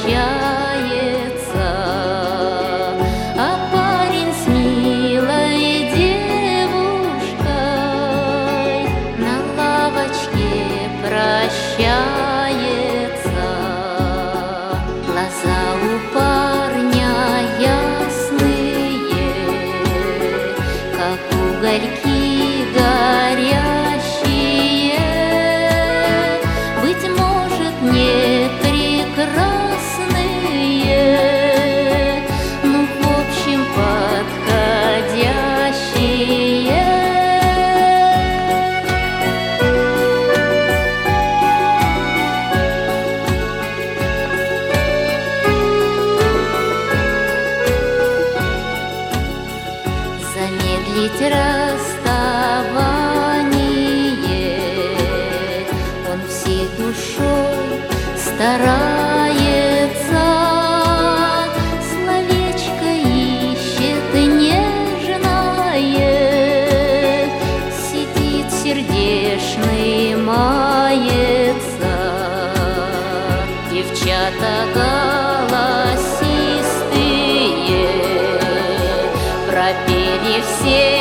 а парень с милой девушкой на лавочке прощается. Глаза у парня ясные, как угольки горящие. Быть может, не прекрасные, ну, в общем, подходящие. Замедлить расставание он всей душой старается, словечко ищет нежное, сидит сердечный, мается. Девчата голосистые пропели все